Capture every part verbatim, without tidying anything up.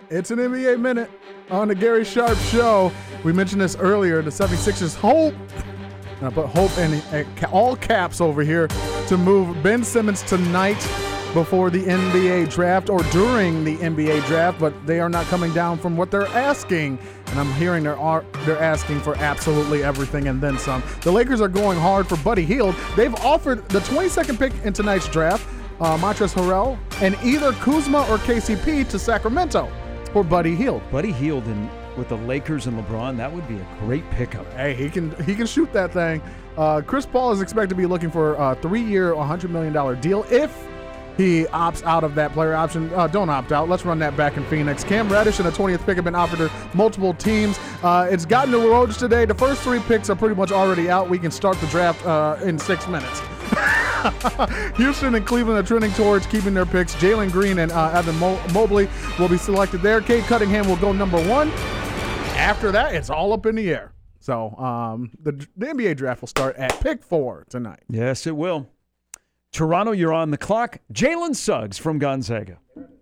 It's an N B A Minute on the Gary Sharp Show. We mentioned this earlier. The seventy-sixers hope, and I put hope in all caps over here, to move Ben Simmons tonight before the N B A draft or during the N B A draft, but they are not coming down from what they're asking. And I'm hearing they're, they're asking for absolutely everything and then some. The Lakers are going hard for Buddy Hield. They've offered the twenty-second pick in tonight's draft, uh, Montrezl Harrell, and either Kuzma or K C P to Sacramento for Buddy Hield. Buddy Hield and with the Lakers and LeBron, that would be a great pickup. Hey, he can he can shoot that thing. Uh, Chris Paul is expected to be looking for a three-year, one hundred million dollars deal if he opts out of that player option. Uh, don't opt out. Let's run that back in Phoenix. Cam Reddish and the twentieth pick have been offered to multiple teams. Uh, it's gotten to roads today. The first three picks are pretty much already out. We can start the draft uh, in six minutes. Houston and Cleveland are trending towards keeping their picks. Jalen Green and uh, Evan Mo- Mobley will be selected there. Cade Cunningham will go number one. After that, it's all up in the air. So um, the, the N B A draft will start at pick four tonight. Yes, it will. Toronto, you're on the clock. Jalen Suggs from Gonzaga.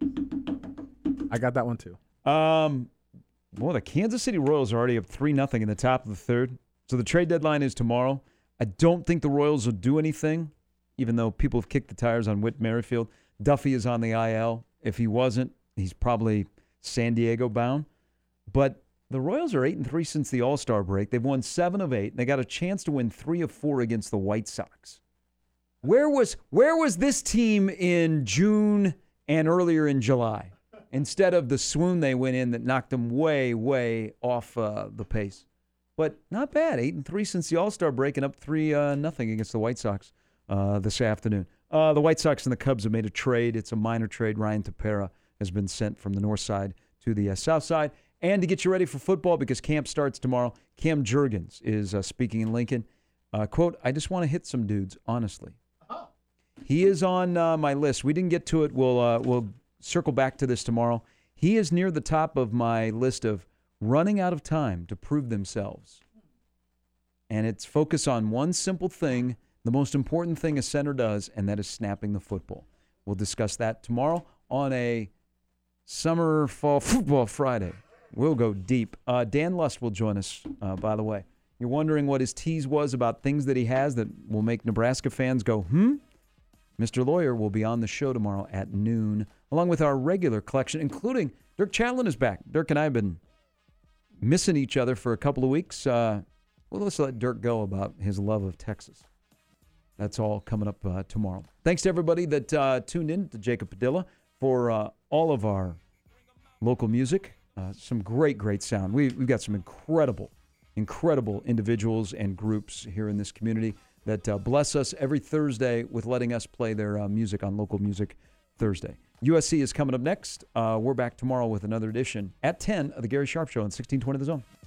I got that one too. Um, well, the Kansas City Royals are already up three nothing in the top of the third. So the trade deadline is tomorrow. I don't think the Royals will do anything, even though people have kicked the tires on Whit Merrifield. Duffy is on the I L. If he wasn't, he's probably San Diego bound. But the Royals are eight and three since the All-Star break. They've won seven of eight. And they got a chance to win three of four against the White Sox. Where was where was this team in June and earlier in July? Instead of the swoon they went in that knocked them way, way off uh, the pace. But not bad. Eight and three since the All-Star break and up three uh, nothing against the White Sox uh, this afternoon. Uh, the White Sox and the Cubs have made a trade. It's a minor trade. Ryan Tepera has been sent from the north side to the uh, south side. And to get you ready for football, because camp starts tomorrow, Cam Jurgens is uh, speaking in Lincoln. Uh, quote, I just want to hit some dudes, honestly. He is on uh, my list. We didn't get to it. We'll uh, we'll circle back to this tomorrow. He is near the top of my list of running out of time to prove themselves. And it's focus on one simple thing, the most important thing a center does, and that is snapping the football. We'll discuss that tomorrow on a Summer Fall Football Friday. We'll go deep. Uh, Dan Lust will join us, uh, by the way. You're wondering what his tease was about things that he has that will make Nebraska fans go, hmm? Mister Lawyer will be on the show tomorrow at noon, along with our regular collection, including Dirk Chatelain is back. Dirk and I have been missing each other for a couple of weeks. Uh, well, let's let Dirk go about his love of Texas. That's all coming up uh, tomorrow. Thanks to everybody that uh, tuned in to Jacob Padilla for uh, all of our local music. Uh, some great, great sound. We, we've got some incredible, incredible individuals and groups here in this community that uh, bless us every Thursday with letting us play their uh, music on Local Music Thursday. U S C is coming up next. Uh, we're back tomorrow with another edition at ten of the Gary Sharp Show on sixteen twenty The Zone.